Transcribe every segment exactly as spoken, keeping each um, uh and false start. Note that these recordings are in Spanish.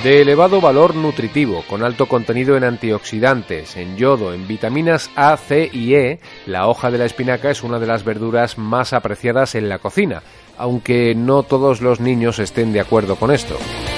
De elevado valor nutritivo, con alto contenido en antioxidantes, en yodo, en vitaminas A, C y E, la hoja de la espinaca es una de las verduras más apreciadas en la cocina, aunque no todos los niños estén de acuerdo con esto.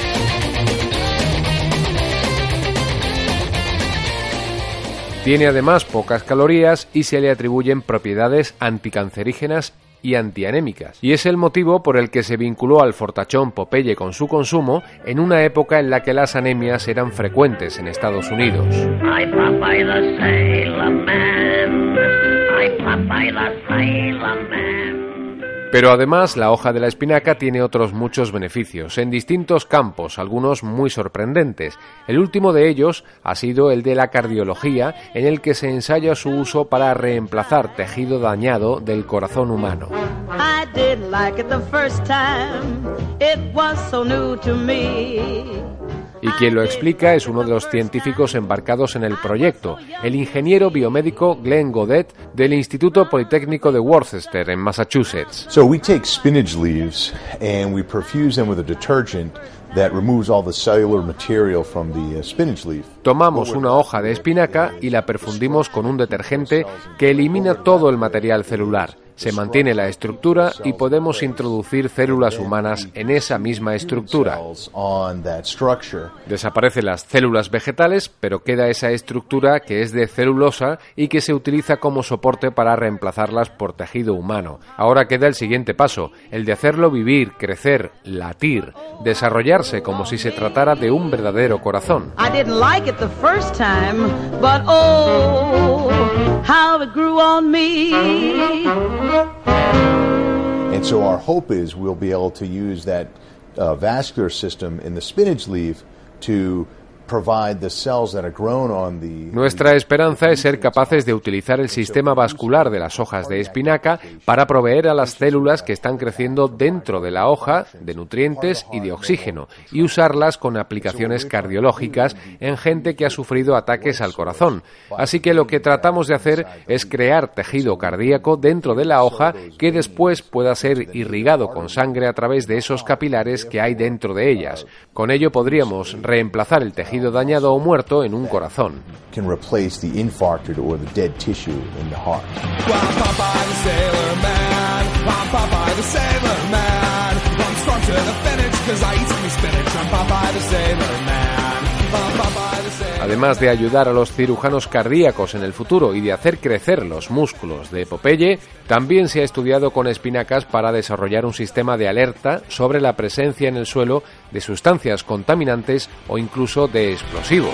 Tiene además pocas calorías y se le atribuyen propiedades anticancerígenas y antianémicas, y es el motivo por el que se vinculó al fortachón Popeye con su consumo en una época en la que las anemias eran frecuentes en Estados Unidos. Ay, Popeye the Sailor Man. Ay, Popeye the Sailor Man. Pero además la hoja de la espinaca tiene otros muchos beneficios, en distintos campos, algunos muy sorprendentes. El último de ellos ha sido el de la cardiología, en el que se ensaya su uso para reemplazar tejido dañado del corazón humano. Y quien lo explica es uno de los científicos embarcados en el proyecto, el ingeniero biomédico Glenn Godet del Instituto Politécnico de Worcester, en Massachusetts. So we take spinach leaves and we perfuse them with a detergent that removes all the cellular material from the spinach leaf. Tomamos una hoja de espinaca y la perfundimos con un detergente que elimina todo el material celular. Se mantiene la estructura y podemos introducir células humanas en esa misma estructura. Desaparecen las células vegetales, pero queda esa estructura que es de celulosa y que se utiliza como soporte para reemplazarlas por tejido humano. Ahora queda el siguiente paso, el de hacerlo vivir, crecer, latir, desarrollarse como si se tratara de un verdadero corazón. The first time, but oh, how it grew on me. And so our hope is we'll be able to use that uh, vascular system in the spinach leaf to provide the cells that are grown on the... Nuestra esperanza es ser capaces de utilizar el sistema vascular de las hojas de espinaca para proveer a las células que están creciendo dentro de la hoja de nutrientes y de oxígeno y usarlas con aplicaciones cardiológicas en gente que ha sufrido ataques al corazón. Así que lo que tratamos de hacer es crear tejido cardíaco dentro de la hoja que después pueda ser irrigado con sangre a través de esos capilares que hay dentro de ellas. Con ello podríamos reemplazar el tejido dañado o muerto en un corazón. Can replace the infarcted or the dead tissue in the heart. Además de ayudar a los cirujanos cardíacos en el futuro y de hacer crecer los músculos de Popeye, también se ha estudiado con espinacas para desarrollar un sistema de alerta sobre la presencia en el suelo de sustancias contaminantes o incluso de explosivos.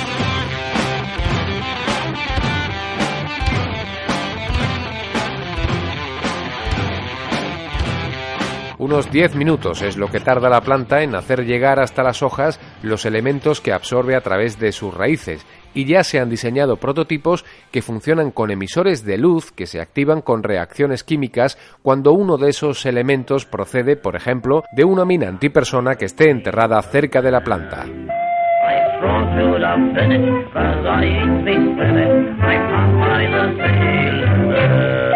Unos diez minutos es lo que tarda la planta en hacer llegar hasta las hojas los elementos que absorbe a través de sus raíces, y ya se han diseñado prototipos que funcionan con emisores de luz que se activan con reacciones químicas cuando uno de esos elementos procede, por ejemplo, de una mina antipersona que esté enterrada cerca de la planta. I